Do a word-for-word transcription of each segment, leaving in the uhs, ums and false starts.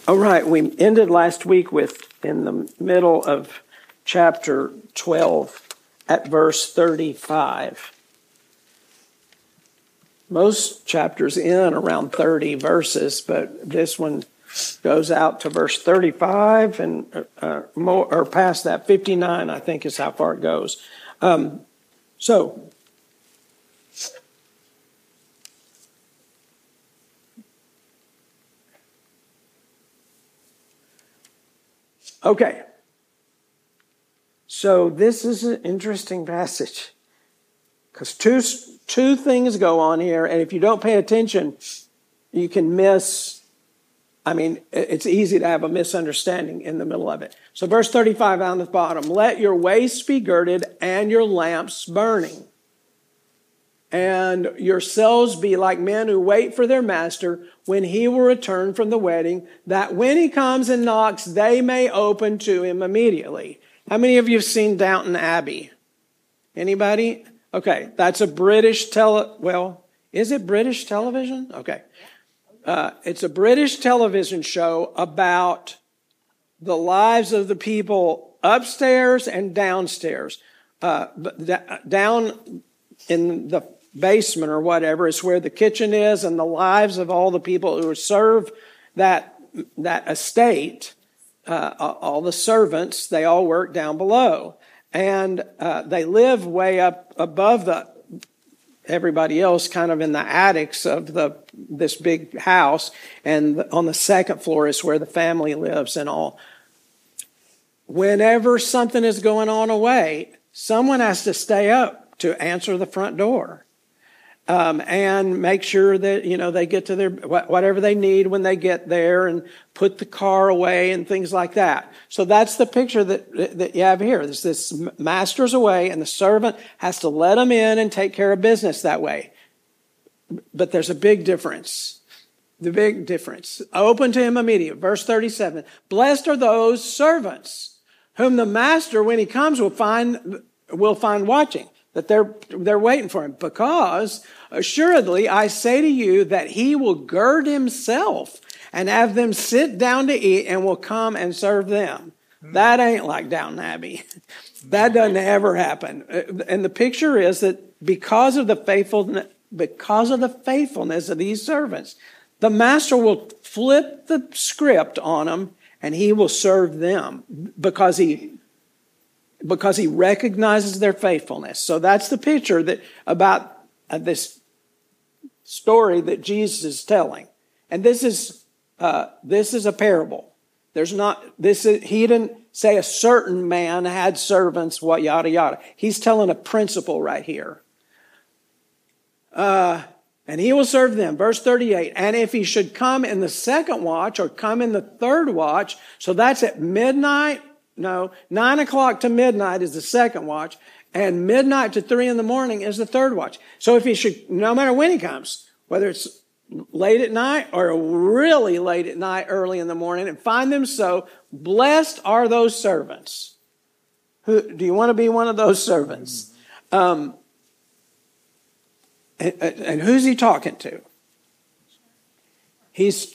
All right, we ended last week with, in the middle of chapter twelve, at verse thirty-five. Most chapters end around thirty verses, but this one goes out to verse thirty-five and uh, more, or past that, fifty-nine, I think is how far it goes. Um, so, okay. So this is an interesting passage because two two things go on here, and if you don't pay attention, you can miss. I mean, it's easy to have a misunderstanding in the middle of it. So verse thirty-five on the bottom, let your waists be girded and your lamps burning, and yourselves be like men who wait for their master when he will return from the wedding, that when he comes and knocks, they may open to him immediately. How many of you have seen Downton Abbey? Anybody? Okay, that's a British tele... Well, is it British television? Okay. Uh, it's a British television show about the lives of the people upstairs and downstairs. Uh, down in the basement or whatever is where the kitchen is, and the lives of all the people who serve that, that estate. Uh, all the servants, they all work down below. And uh, they live way up above the everybody else, kind of in the attics of the this big house. And on the second floor is where the family lives and all. Whenever something is going on away, someone has to stay up to answer the front door. Um, and make sure that, you know, they get to their, whatever they need when they get there, and put the car away and things like that. So that's the picture that, that you have here. There's this master's away and the servant has to let them in and take care of business that way. But there's a big difference. The big difference. Open to him immediately. Verse thirty-seven. Blessed are those servants whom the master, when he comes, will find, will find watching. That they're, they're waiting for him, because assuredly I say to you that he will gird himself and have them sit down to eat and will come and serve them. Mm. That ain't like Downton Abbey. That doesn't ever happen. And the picture is that because of the faithfulness, because of the faithfulness of these servants, the master will flip the script on them and he will serve them because he Because he recognizes their faithfulness. So that's the picture that about uh, this story that Jesus is telling. And this is uh, this is a parable. There's not this. Is, he didn't say a certain man had servants. What yada yada. He's telling a principle right here. Uh, and he will serve them. Verse thirty-eight. And if he should come in the second watch or come in the third watch, so that's at midnight. No, nine o'clock to midnight is the second watch, and midnight to three in the morning is the third watch. So if he should, no matter when he comes, whether it's late at night or really late at night, early in the morning, and find them so, blessed are those servants. Who, do you want to be one of those servants? Um, and, and who's he talking to? He's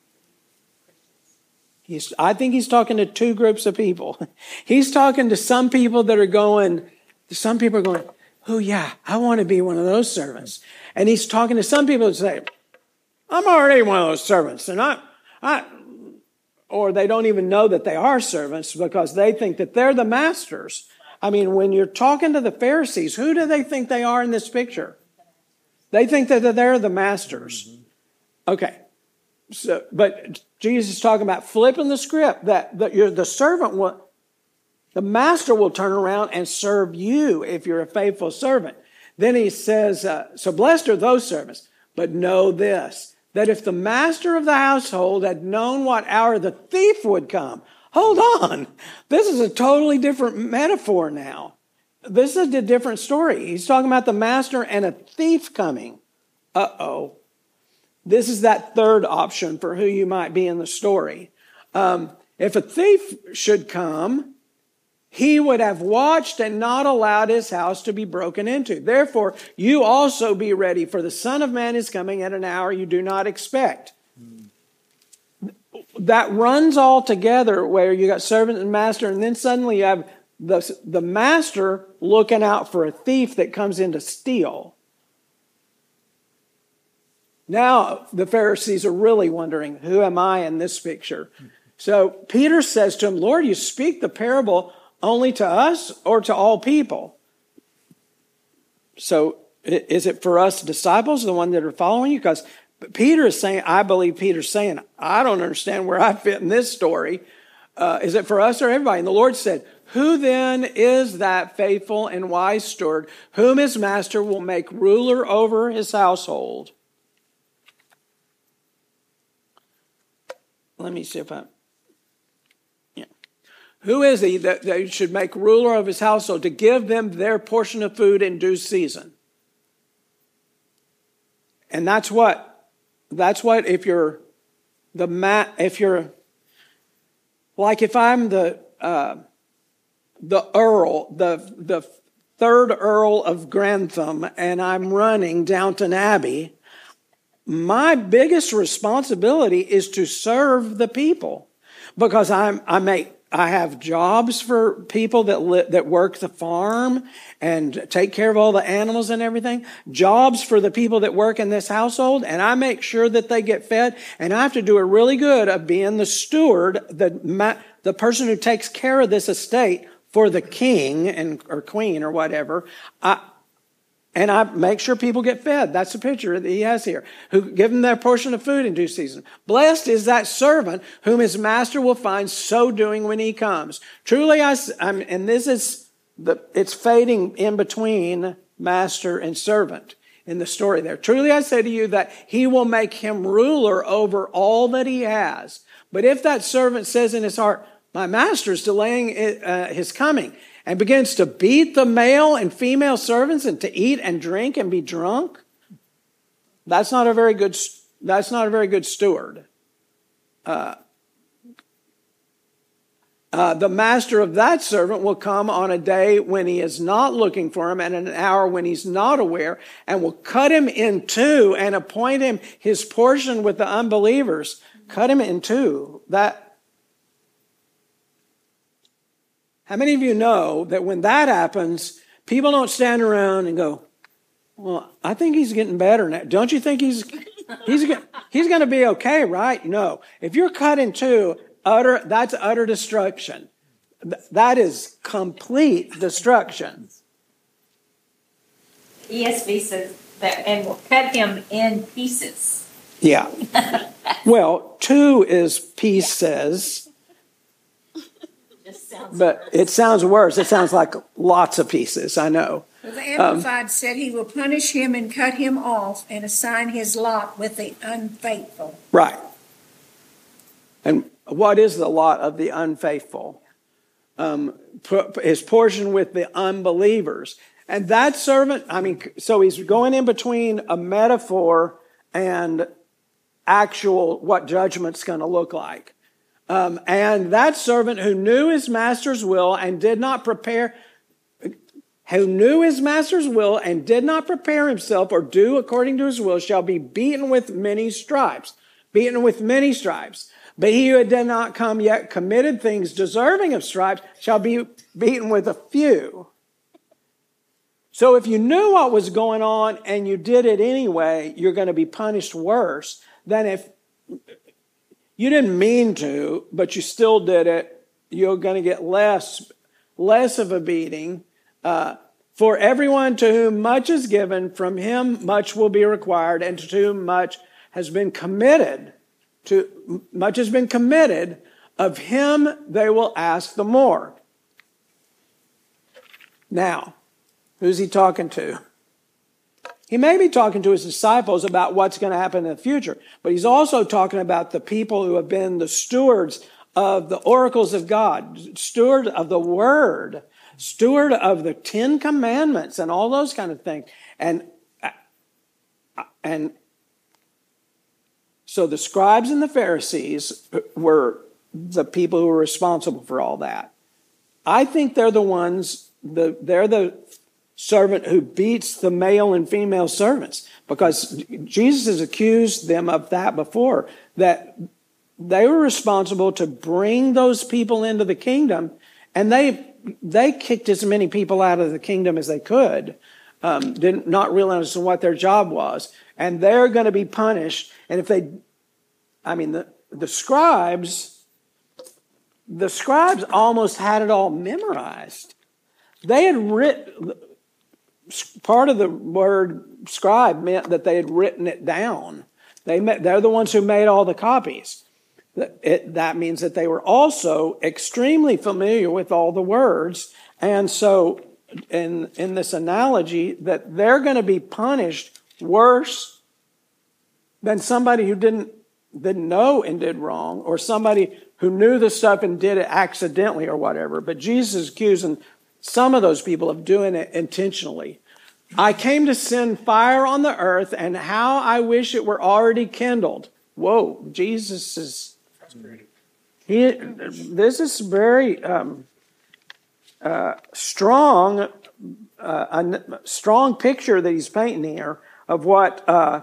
He's, I think he's talking to two groups of people. He's talking to some people that are going, some people are going, oh yeah, I want to be one of those servants. And he's talking to some people that say, I'm already one of those servants. And I, I, or they don't even know that they are servants because they think that they're the masters. I mean, when you're talking to the Pharisees, who do they think they are in this picture? They think that they're the masters. Okay. So, but Jesus is talking about flipping the script, that the, you're, the servant will, the master will turn around and serve you if you're a faithful servant. Then he says, uh, so blessed are those servants, but know this, that if the master of the household had known what hour the thief would come, hold on, this is a totally different metaphor now. This is a different story. He's talking about the master and a thief coming. Uh-oh. This is that third option for who you might be in the story. Um, if a thief should come, he would have watched and not allowed his house to be broken into. Therefore, you also be ready, for the Son of Man is coming at an hour you do not expect. that runs all together where you got servant and master, and then suddenly you have the, the master looking out for a thief that comes in to steal. Now the Pharisees are really wondering, who am I in this picture? So Peter says to him, Lord, you speak the parable only to us or to all people? So is it for us disciples, the one that are following you? Because Peter is saying, I believe Peter's saying, I don't understand where I fit in this story. Uh, is it for us or everybody? And the Lord said, who then is that faithful and wise steward, whom his master will make ruler over his household? Let me see if I... Yeah. Who is he that they should make ruler of his household to give them their portion of food in due season? And that's what, that's what if you're the ma- if you're, like if I'm the uh, the Earl, the the third Earl of Grantham, and I'm running Downton Abbey, my biggest responsibility is to serve the people, because I'm I make I have jobs for people that li- that work the farm and take care of all the animals and everything. Jobs for the people that work in this household, and I make sure that they get fed. And I have to do it really good of being the steward, the ma- the person who takes care of this estate for the king and or queen or whatever. I, And I make sure people get fed. That's the picture that he has here. Who give them their portion of food in due season. Blessed is that servant whom his master will find so doing when he comes. Truly, I, I'm, and this is, the, it's fading in between master and servant in the story there. Truly, I say to you that he will make him ruler over all that he has. But if that servant says in his heart, my master is delaying it, uh, his coming, and begins to beat the male and female servants and to eat and drink and be drunk, that's not a very good, that's not a very good steward. Uh, uh, the master of that servant will come on a day when he is not looking for him and an hour when he's not aware, and will cut him in two and appoint him his portion with the unbelievers. Cut him in two. That, how many of you know that when that happens, people don't stand around and go, well, I think he's getting better now. Don't you think he's he's he's going to be okay, right? No. If you're cut in two, utter that's utter destruction. That is complete destruction. E S V says that, and will cut him in pieces. Yeah. Well, two is pieces. But it sounds worse. It sounds like lots of pieces, I know. Well, the Amplified um, said he will punish him and cut him off and assign his lot with the unfaithful. Right. And what is the lot of the unfaithful? Um, his portion with the unbelievers. And that servant, I mean, so he's going in between a metaphor and actual what judgment's going to look like. Um, and that servant who knew his master's will and did not prepare, who knew his master's will and did not prepare himself or do according to his will, shall be beaten with many stripes. Beaten with many stripes. But he who did not come yet committed things deserving of stripes shall be beaten with a few. So if you knew what was going on and you did it anyway, you're going to be punished worse than if you didn't mean to, but you still did it. You're going to get less, less of a beating. Uh, for everyone to whom much is given, from him much will be required, and to whom much has been committed, to much has been committed, of him they will ask the more. Now, who's he talking to? He may be talking to his disciples about what's going to happen in the future, but he's also talking about the people who have been the stewards of the oracles of God, steward of the Word, steward of the Ten Commandments and all those kind of things. And, and so the scribes and the Pharisees were the people who were responsible for all that. I think they're the ones, the, they're the servant who beats the male and female servants, because Jesus has accused them of that before, that they were responsible to bring those people into the kingdom, and they they kicked as many people out of the kingdom as they could, um, didn't not realizing what their job was, and they're going to be punished. And if they, I mean, the the scribes, the scribes almost had it all memorized. They had written, part of the word scribe meant that they had written it down. They they're the ones who made all the copies. It, that means that they were also extremely familiar with all the words. And so in, in this analogy, that they're going to be punished worse than somebody who didn't, didn't know and did wrong, or somebody who knew the stuff and did it accidentally or whatever. But Jesus is accusing some of those people of doing it intentionally. I came to send fire on the earth, and how I wish it were already kindled. Whoa, Jesus is... He, this is very um, uh, strong, uh, a strong picture that he's painting here of what. Uh,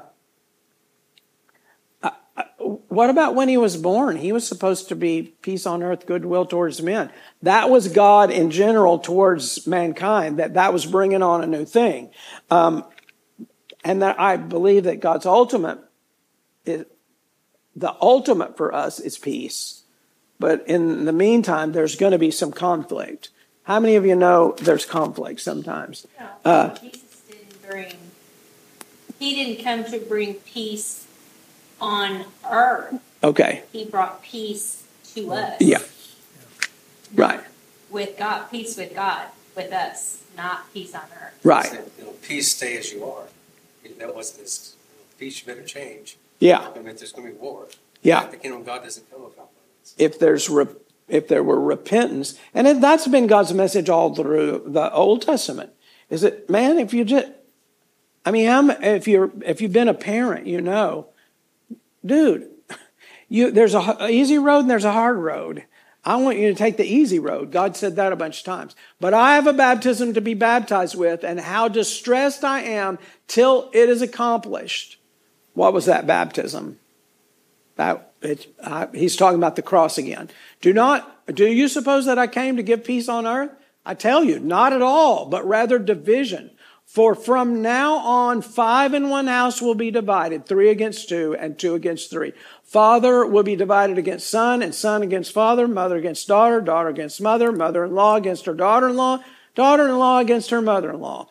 uh, what about when he was born? He was supposed to be peace on earth, goodwill towards men. That was God in general towards mankind. That that was bringing on a new thing, um, and that I believe that God's ultimate is. The ultimate for us is peace. But in the meantime, there's going to be some conflict. How many of you know there's conflict sometimes? No, Uh, Jesus didn't bring, he didn't come to bring peace on earth. okay. He brought peace to us. Yeah. Right. With God, peace with God, with us, not peace on earth. Right. Said, you know, peace, stay as you are. That wasn't this. Peace, you better change. Yeah. I mean, there's going to be war. Yeah. The kingdom of God doesn't come about violence. If there's re- if there were repentance, and it, that's been God's message all through the Old Testament, is that, man, if you just, I mean, I'm, if you're if you've been a parent, you know, dude, you there's a, a easy road and there's a hard road. I want you to take the easy road. God said that a bunch of times. But I have a baptism to be baptized with, and how distressed I am till it is accomplished. What was that baptism? That it, uh, he's talking about the cross again. Do not, do you suppose that I came to give peace on earth? I tell you, not at all, but rather division. For from now on, five in one house will be divided, three against two and two against three. Father will be divided against son, and son against father, mother against daughter, daughter against mother, mother-in-law against her daughter-in-law, daughter-in-law against her mother-in-law.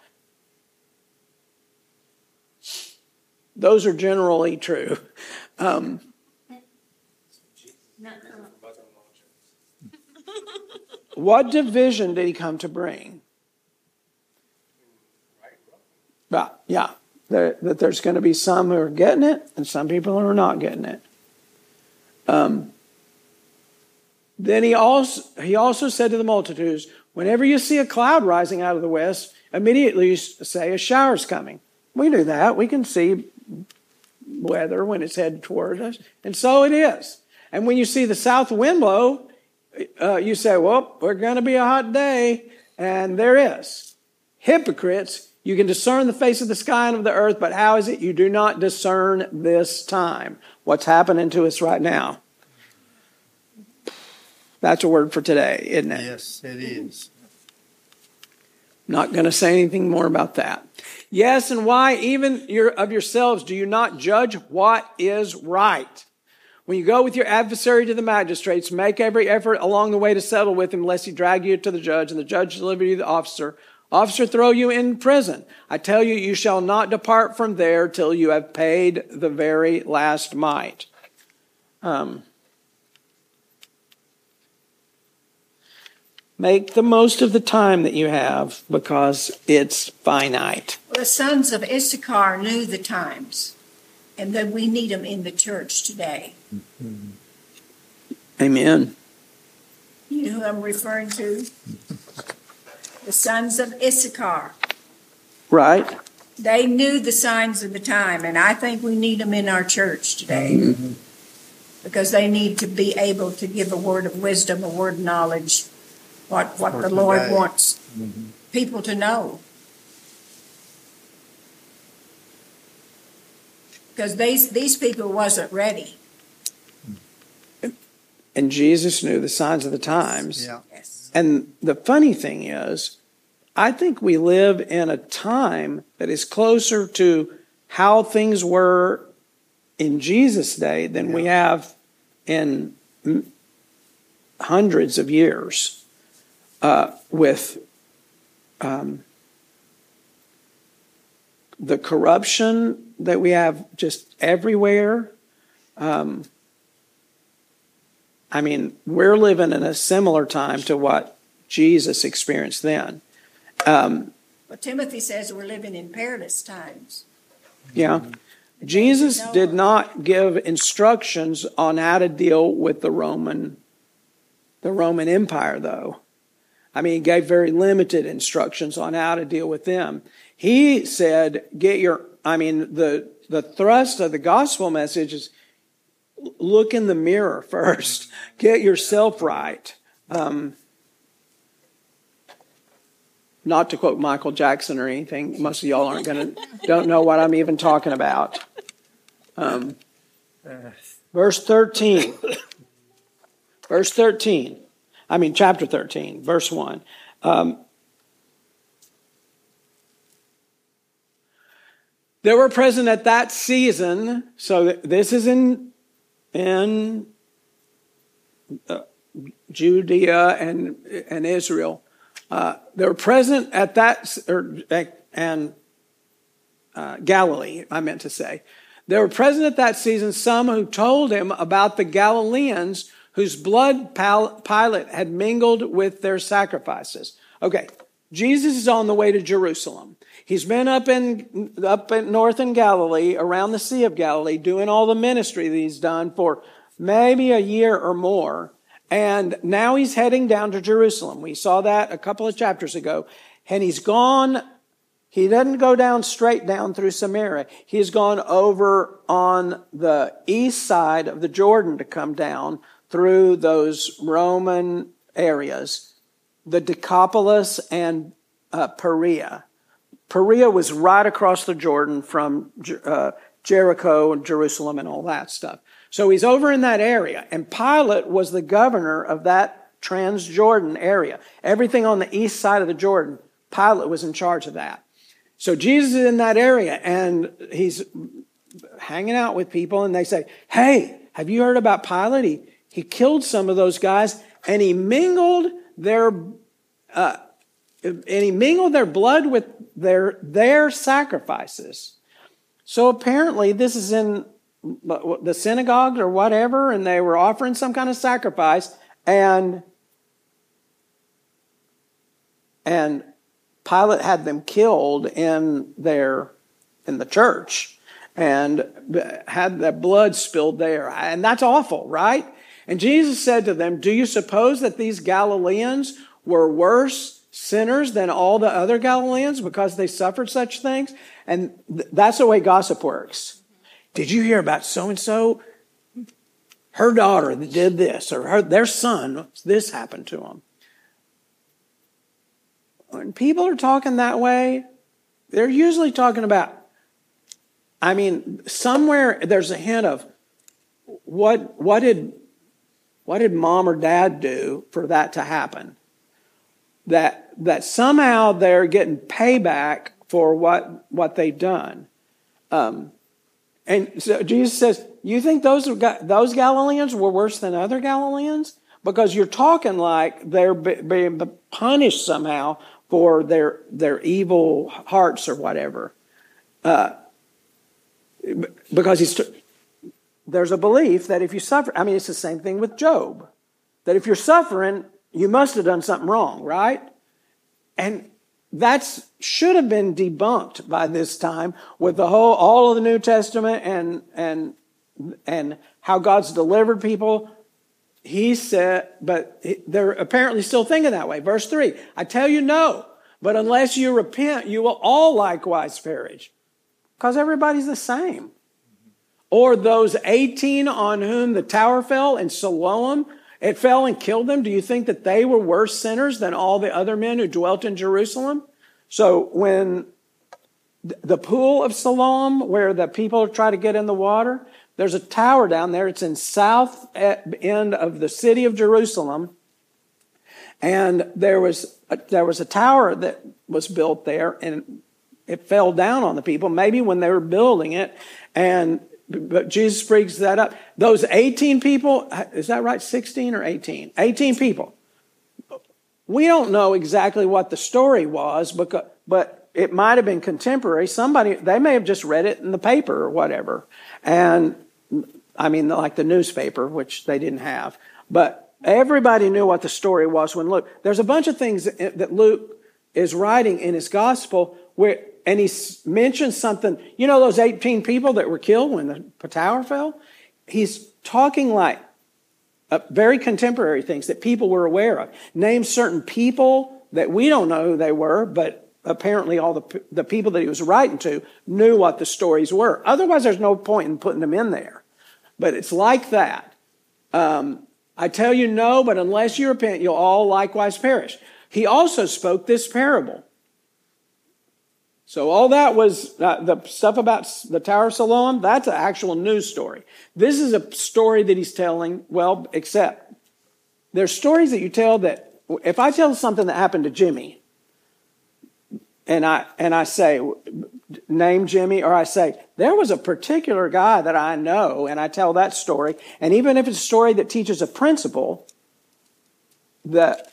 Those are generally true. Um, what division did he come to bring? Well, yeah, there, that there's going to be some who are getting it and some people who are not getting it. Um, then he also he also said to the multitudes, whenever you see a cloud rising out of the west, immediately you say a shower's coming. We do that. We can see weather when it's headed toward us. And so it is. And when you see the south wind blow, uh, you say, well, we're going to be a hot day. And there is. Hypocrites, you can discern the face of the sky and of the earth, but how is it you do not discern this time? What's happening to us right now? That's a word for today, isn't it? Yes, it is. Not going to say anything more about that. Yes, and why even your, of yourselves do you not judge what is right? When you go with your adversary to the magistrates, make every effort along the way to settle with him, lest he drag you to the judge, and the judge deliver you to the officer. Officer, throw you in prison. I tell you, you shall not depart from there till you have paid the very last mite. Um, make the most of the time that you have, because it's finite. The sons of Issachar knew the times, and that we need them in the church today. Mm-hmm. Amen. You know who I'm referring to? The sons of Issachar. Right. They knew the signs of the time, and I think we need them in our church today. Mm-hmm. Because they need to be able to give a word of wisdom, a word of knowledge, what, what For the Lord today. wants Mm-hmm. people to know. Because these, these people wasn't ready. And Jesus knew the signs of the times. Yeah. Yes. And the funny thing is, I think we live in a time that is closer to how things were in Jesus' day than we have in hundreds of years uh, with um, the corruption that we have just everywhere. Um, I mean, we're living in a similar time to what Jesus experienced then. Um, But Timothy says we're living in perilous times. yeah. Jesus did not give instructions on how to deal with the Roman, the Roman Empire, though. I mean, he gave very limited instructions on how to deal with them. He said, get your, I mean, the, the thrust of the gospel message is look in the mirror first. Get yourself right. Um, not to quote Michael Jackson or anything. Most of y'all aren't going to, don't know what I'm even talking about. Um, verse thirteen. Verse thirteen. I mean, chapter thirteen, verse one. Um, there were present at that season, so this is in, in uh, Judea and, and Israel. Uh, they were present at that, or, and uh, Galilee, I meant to say. There were present at that season some who told him about the Galileans whose blood Pilate had mingled with their sacrifices. Okay, Jesus is on the way to Jerusalem. He's been up in up in north in Galilee, around the Sea of Galilee, doing all the ministry that he's done for maybe a year or more. And now he's heading down to Jerusalem. We saw that a couple of chapters ago. And he's gone, he doesn't go down straight down through Samaria. He's gone over on the east side of the Jordan to come down through those Roman areas, the Decapolis and uh, Perea. Perea was right across the Jordan from uh, Jericho and Jerusalem and all that stuff. So he's over in that area, and Pilate was the governor of that Transjordan area. Everything on the east side of the Jordan, Pilate was in charge of that. So Jesus is in that area, and he's hanging out with people, and they say, hey, have you heard about Pilate? He, he killed some of those guys, and he mingled their uh, and he mingled their blood with their their sacrifices. So apparently this is in the synagogue or whatever, and they were offering some kind of sacrifice, and and Pilate had them killed in their in the church, and had the blood spilled there, and that's awful, right? And Jesus said to them, "Do you suppose that these Galileans were worse sinners than all the other Galileans because they suffered such things?" And th- that's the way gossip works. Did you hear about so-and-so? Her daughter did this, or her, their son, this happened to them. When people are talking that way, they're usually talking about, I mean, somewhere there's a hint of what, what did, what did mom or dad do for that to happen? That, that somehow they're getting payback for what, what they've done. Um, And so Jesus says, you think those those Galileans were worse than other Galileans? Because you're talking like they're being punished somehow for their their evil hearts or whatever. Uh, because he's there's a belief that if you suffer, I mean, it's the same thing with Job. That if you're suffering, you must have done something wrong, right? And that's should have been debunked by this time with the whole all of the New Testament and and and how God's delivered people. He said, but they're apparently still thinking that way. Verse three, I tell you no, but unless you repent, you will all likewise perish. Because everybody's the same. Or those eighteen on whom the tower fell in Siloam, it fell and killed them. Do you think that they were worse sinners than all the other men who dwelt in Jerusalem? So when the pool of Siloam, where the people try to get in the water, There's a tower down there. It's in south end of the city of Jerusalem. And there was a, there was a tower that was built there, and it fell down on the people, maybe when they were building it. And but Jesus brings that up. Those eighteen people, is that right? sixteen or eighteen? eighteen people. We don't know exactly what the story was, because, but it might have been contemporary. Somebody, they may have just read it in the paper or whatever. And I mean, like the newspaper, which they didn't have. But everybody knew what the story was when Luke, there's a bunch of things that Luke is writing in his gospel where, and he mentions something, you know, those eighteen people that were killed when the tower fell? He's talking like uh, very contemporary things that people were aware of. Name certain people that we don't know who they were, but apparently all the, the people that he was writing to knew what the stories were. Otherwise, there's no point in putting them in there. But it's like that. Um, I tell you no, but unless you repent, you'll all likewise perish. He also spoke this parable. So all that was, uh, the stuff about the Tower of Siloam, that's an actual news story. This is a story that he's telling, well, except there's stories that you tell that, if I tell something that happened to Jimmy, and I and I say, name Jimmy, or I say, there was a particular guy that I know, and I tell that story, and even if it's a story that teaches a principle, that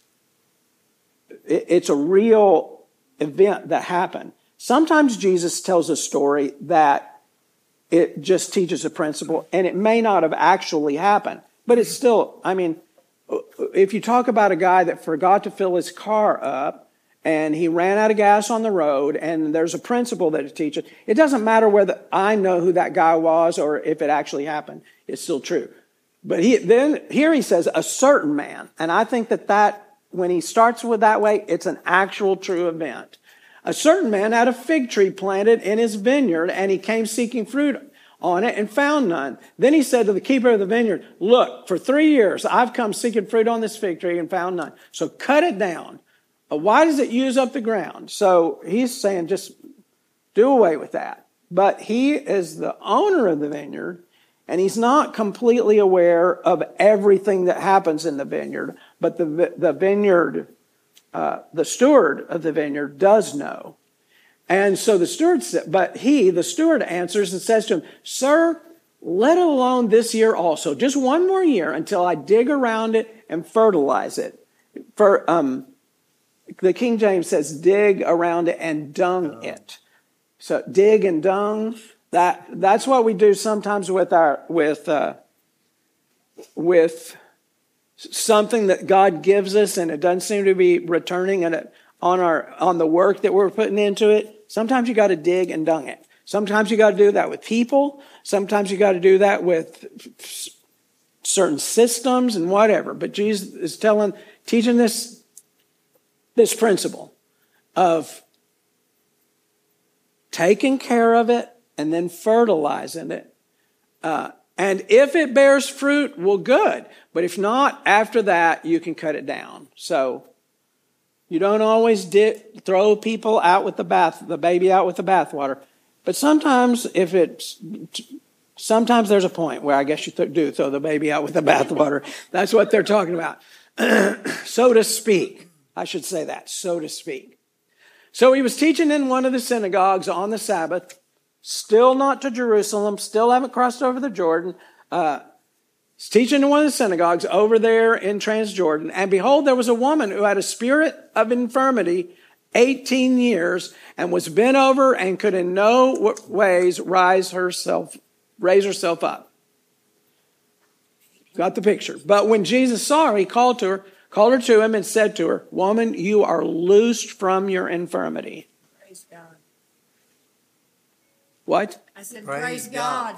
it's a real event that happened. Sometimes Jesus tells a story that it just teaches a principle, and it may not have actually happened, but it's still, I mean, if you talk about a guy that forgot to fill his car up, and he ran out of gas on the road, and there's a principle that it teaches, it doesn't matter whether I know who that guy was or if it actually happened. It's still true. But he, then here he says, a certain man, and I think that that, when he starts with that way, it's an actual true event. A certain man had a fig tree planted in his vineyard, and he came seeking fruit on it and found none. Then he said to the keeper of the vineyard, look, for three years I've come seeking fruit on this fig tree and found none. So cut it down. Why does it use up the ground? So he's saying just do away with that. But he is the owner of the vineyard, and he's not completely aware of everything that happens in the vineyard. But the, the vineyard, uh, the steward of the vineyard does know. And so the steward said, but he, the steward, answers and says to him, sir, let it alone this year also, just one more year until I dig around it and fertilize it. For um, the King James says dig around it and dung it. So dig and dung, that that's what we do sometimes with our with uh, with something that God gives us, and it doesn't seem to be returning on on our on the work that we're putting into it. Sometimes you got to dig and dung it. Sometimes you got to do that with people. Sometimes you got to do that with certain systems and whatever. But Jesus is telling, teaching this this principle of taking care of it and then fertilizing it. Uh, and if it bears fruit, well, good. But if not, after that, you can cut it down. So you don't always di- throw people out with the bath, the baby out with the bathwater. But sometimes, if it's, sometimes there's a point where I guess you th- do throw the baby out with the bathwater. That's what they're talking about, so to speak. I should say that, so to speak. So he was teaching in one of the synagogues on the Sabbath, still not to Jerusalem, still haven't crossed over the Jordan. Uh, he's teaching in one of the synagogues over there in Transjordan. And behold, there was a woman who had a spirit of infirmity eighteen years and was bent over and could in no ways rise herself, raise herself up. Got the picture. But when Jesus saw her, he called to her, called her to him and said to her, woman, you are loosed from your infirmity. Praise God. What? I said, Praise praise God.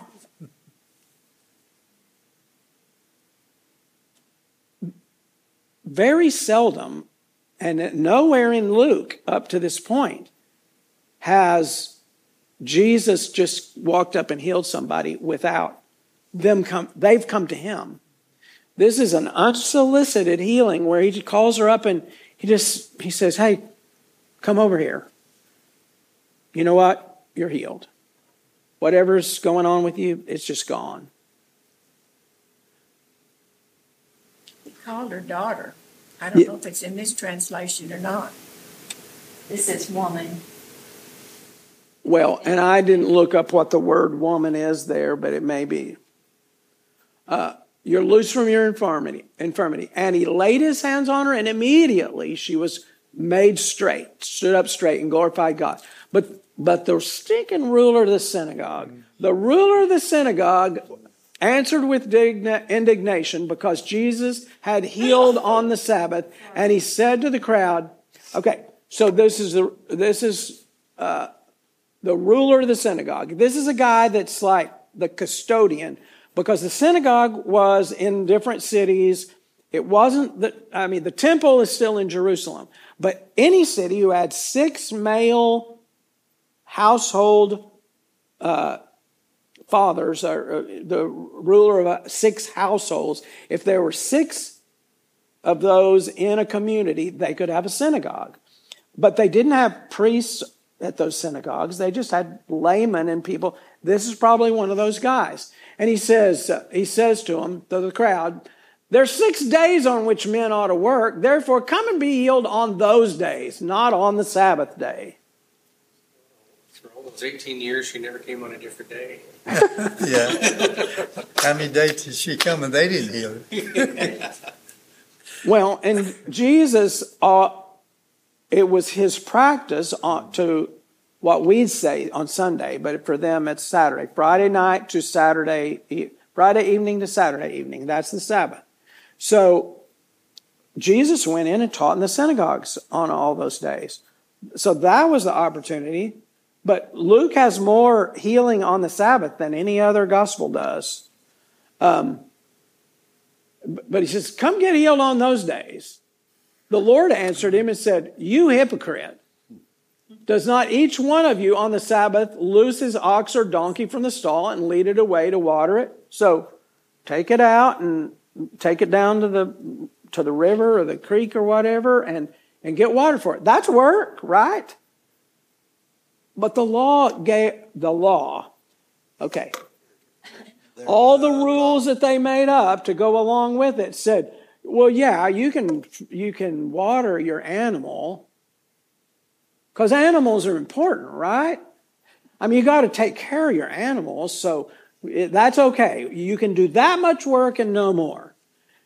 Very seldom, and nowhere in Luke up to this point, has Jesus just walked up and healed somebody without them come, they've come to him. This is an unsolicited healing where he calls her up and he just, he says, hey, come over here. You know what? You're healed. whatever's going on with you, it's just gone. He called her daughter. I don't Yeah. know if it's in this translation or not. This is woman. Well, and I didn't look up what the word woman is there, but it may be. Uh, you're loose from your infirmity, infirmity. And he laid his hands on her, and immediately she was made straight, stood up straight, and glorified God. But but the stinking ruler of the synagogue, the ruler of the synagogue answered with digna- indignation because Jesus had healed on the Sabbath, and he said to the crowd, okay, so this is the this is uh, the ruler of the synagogue. This is a guy that's like the custodian, because the synagogue was in different cities. It wasn't the, I mean, the temple is still in Jerusalem, but any city who had six male household uh, fathers, or uh, the ruler of uh, six households, if there were six of those in a community, they could have a synagogue. But they didn't have priests at those synagogues. They just had laymen and people. This is probably one of those guys. And he says, uh, he says to them, to the crowd, there's six days on which men ought to work. Therefore, come and be healed on those days, not on the Sabbath day. For all those eighteen years, she never came on a different day. Yeah. How many days did she come and they didn't heal her? Well, and Jesus, uh, it was his practice on, to what we'd say on Sunday, but for them it's Saturday. Friday night to Saturday, Friday evening to Saturday evening. That's the Sabbath. So Jesus went in and taught in the synagogues on all those days. So that was the opportunity. But Luke has more healing on the Sabbath than any other gospel does. Um, but he says, come get healed on those days. The Lord answered him and said, you hypocrite. Does not each one of you on the Sabbath loose his ox or donkey from the stall and lead it away to water it? So take it out and take it down to the to the river or the creek or whatever and, and get water for it. That's work, right? But the law gave the law. Okay. All the rules that they made up to go along with it said, well, yeah, you can you can water your animal because animals are important, right? I mean, you got to take care of your animals, so it, that's okay. You can do that much work and no more.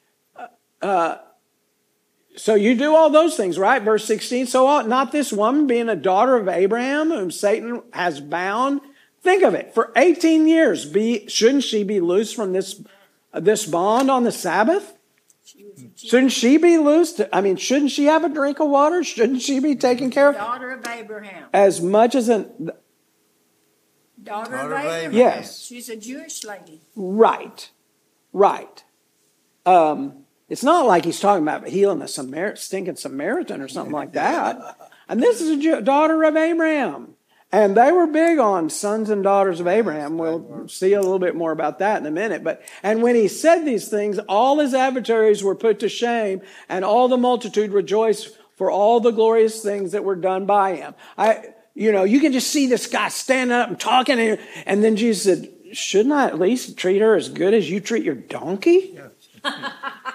Uh, so you do all those things, right? Verse sixteen, so ought not this woman, being a daughter of Abraham, whom Satan has bound, think of it, for eighteen years, be shouldn't she be loose from this, uh, this bond on the Sabbath? Shouldn't she be loose? I mean, shouldn't she have a drink of water? Shouldn't she be taken care of? Daughter of Abraham. As much as an... Daughter, Daughter of of Abraham. Abraham. Yes. She's a Jewish lady. Right. Right. Um, it's not like he's talking about healing a Samar- stinking Samaritan or something like that. And this is a Jew- daughter of Abraham. And they were big on sons and daughters of Abraham. We'll see a little bit more about that in a minute. But and when he said these things, all his adversaries were put to shame, and all the multitude rejoiced for all the glorious things that were done by him. I, you know, you can just see this guy standing up and talking, and, and then Jesus said, "Shouldn't I at least treat her as good as you treat your donkey?" Yeah.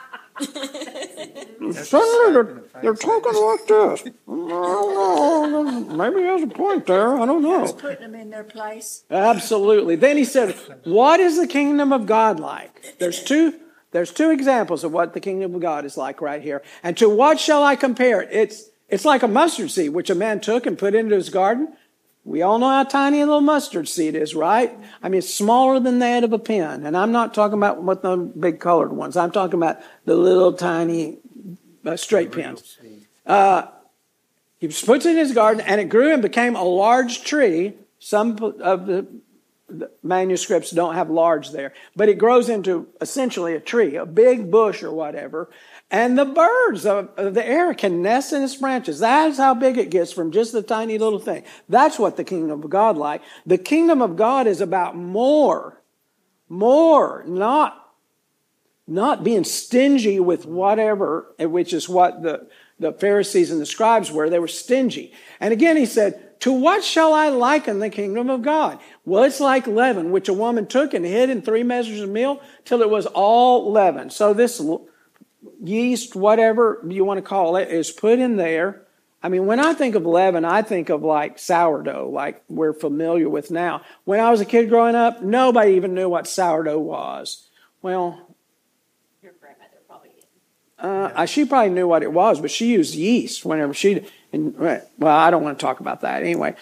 Suddenly they're, they're talking like this. I don't know. Maybe he has a point there. I don't God's know. putting them in their place. Absolutely. Then he said, what is the kingdom of God like? There's two, there's two examples of what the kingdom of God is like right here. And to what shall I compare it? It's, it's like a mustard seed, which a man took and put into his garden. We all know how tiny a little mustard seed is, right? I mean, it's smaller than that of a pin. And I'm not talking about what the big colored ones. I'm talking about the little tiny uh, straight pins. Uh, he puts it in his garden, and it grew and became a large tree. Some of the, the manuscripts don't have large there, but it grows into essentially a tree, a big bush or whatever. And the birds of, of the air can nest in its branches. That's how big it gets from just the tiny little thing. That's what the kingdom of God like. The kingdom of God is about more, more, not, not being stingy with whatever, which is what the the Pharisees and the scribes were. They were stingy. And again, he said, to what shall I liken the kingdom of God? Well, it's like leaven, which a woman took and hid in three measures of meal till it was all leaven. So this yeast, whatever you want to call it, is put in there. I mean, when I think of leaven, I think of like sourdough, like we're familiar with now. When I was a kid growing up, nobody even knew what sourdough was. Well, Your grandmother probably did. uh, she probably knew what it was, but she used yeast whenever she, and, well, I don't want to talk about that anyway.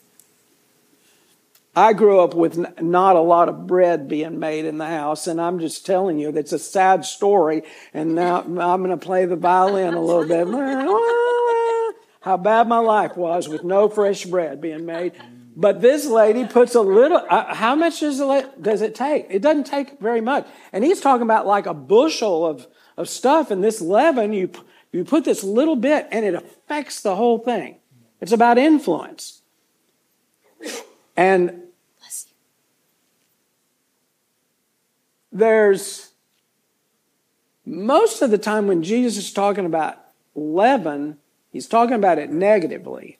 I grew up with n- not a lot of bread being made in the house, and I'm just telling you, that's a sad story. And now I'm going to play the violin a little bit. How bad my life was with no fresh bread being made. But this lady puts a little, uh, how much does it, does it take? It doesn't take very much. And he's talking about like a bushel of, of stuff, and this leaven, you, you put this little bit, and it affects the whole thing. It's about influence. And there's, most of the time when Jesus is talking about leaven, he's talking about it negatively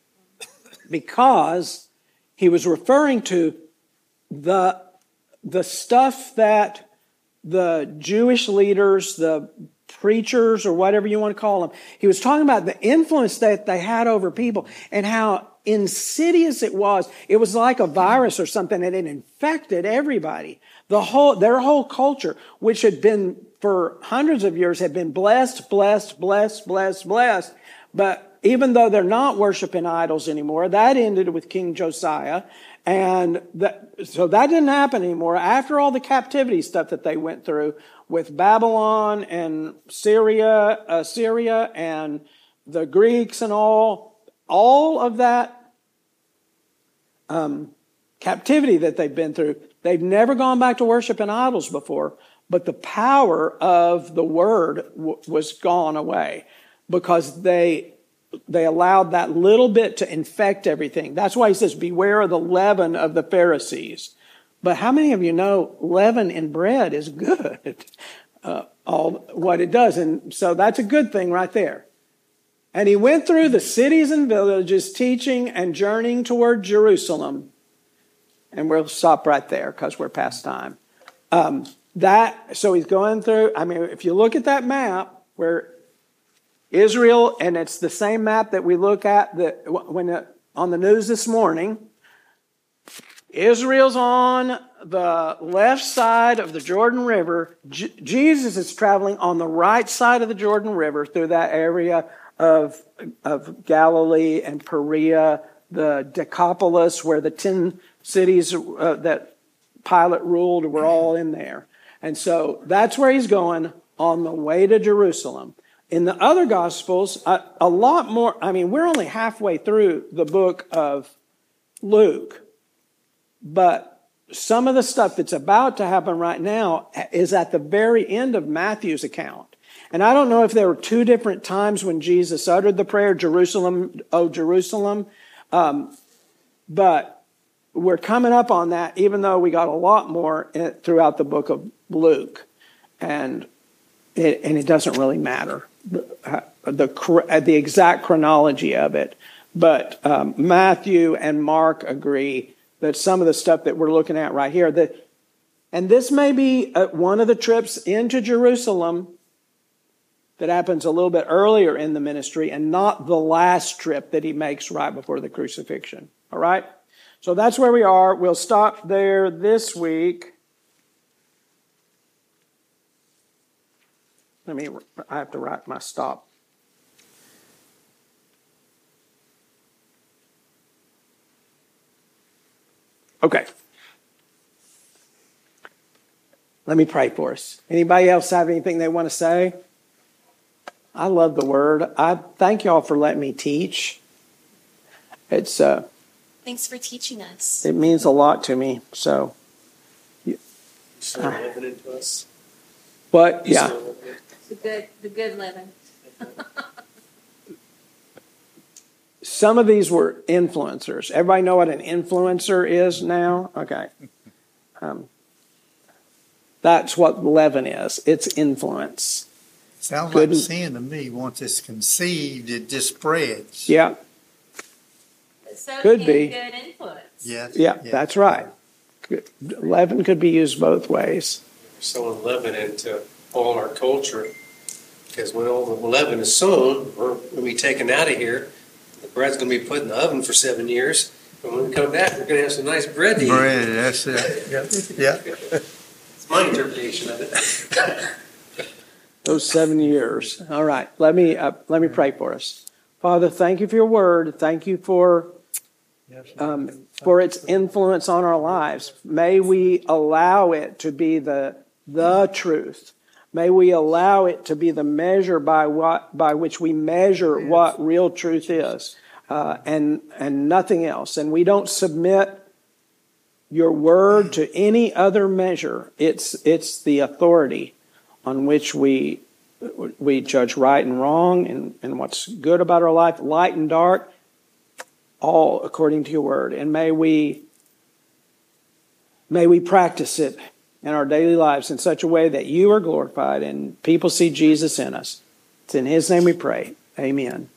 because he was referring to the, the stuff that the Jewish leaders, the preachers, or whatever you want to call them, he was talking about the influence that they had over people and how insidious it was. It was like a virus or something, and it infected everybody. The whole, their whole culture, which had been for hundreds of years, had been blessed, blessed, blessed, blessed, blessed. But even though they're not worshiping idols anymore, that ended with King Josiah. And that, so that didn't happen anymore. After all the captivity stuff that they went through with Babylon and Syria, uh, Syria and the Greeks and all, all of that um, captivity that they've been through, they've never gone back to worshiping idols before. But the power of the word w- was gone away because they they allowed that little bit to infect everything. That's why he says, beware of the leaven of the Pharisees. But how many of you know leaven in bread is good? Uh, all what it does. And so that's a good thing right there. And he went through the cities and villages, teaching and journeying toward Jerusalem. And we'll stop right there because we're past time. Um, that so he's going through. I mean, if you look at that map where Israel, and it's the same map that we look at the, when the, on the news this morning. Israel's on the left side of the Jordan River. J- Jesus is traveling on the right side of the Jordan River through that area of, of Galilee and Perea, the Decapolis, where the ten cities uh, that Pilate ruled were all in there. And so that's where he's going on the way to Jerusalem. In the other Gospels, a, a lot more, I mean, we're only halfway through the book of Luke, but some of the stuff that's about to happen right now is at the very end of Matthew's account. And I don't know if there were two different times when Jesus uttered the prayer, Jerusalem, oh Jerusalem, um, but we're coming up on that, even though we got a lot more throughout the book of Luke. And it, and it doesn't really matter. The, the, the exact chronology of it. But um, Matthew and Mark agree that some of the stuff that we're looking at right here, that, and this may be uh, one of the trips into Jerusalem that happens a little bit earlier in the ministry and not the last trip that he makes right before the crucifixion. All right? So that's where we are. We'll stop there this week. Let me, I have to write my stop. Okay. Let me pray for us. Anybody else have anything they want to say? I love the word. I thank y'all for letting me teach. It's uh, Thanks for teaching us. it means a lot to me. So, Still living into us. but You yeah. still living it. The good, the good living. Some of these were influencers. Everybody know what an influencer is now? Okay. Um, that's what leaven is. It's influence. Sounds Good. like sin to me. Once it's conceived, it just spreads. Yeah, So Could can be. good influence. Yes. yeah, that's right. Good. Leaven could be used both ways. So leaven into all our culture, because when all the leaven is sown, we're going to be taken out of here. The bread's going to be put in the oven for seven years. And when we come back, we're going to have some nice bread to eat. Bread, that's it. Yeah. Yeah. It's my interpretation of it. Those seven years. All right. Let me uh, let me pray for us. Father, thank you for your word. Thank you for um, for its influence on our lives. May we allow it to be the the truth. May we allow it to be the measure by what by which we measure what real truth is, uh, and and nothing else. And we don't submit your word to any other measure. It's it's the authority on which we we judge right and wrong, and, and what's good about our life, light and dark, all according to your word. And may we may we practice it in our daily lives in such a way that you are glorified and people see Jesus in us. It's in his name we pray. Amen.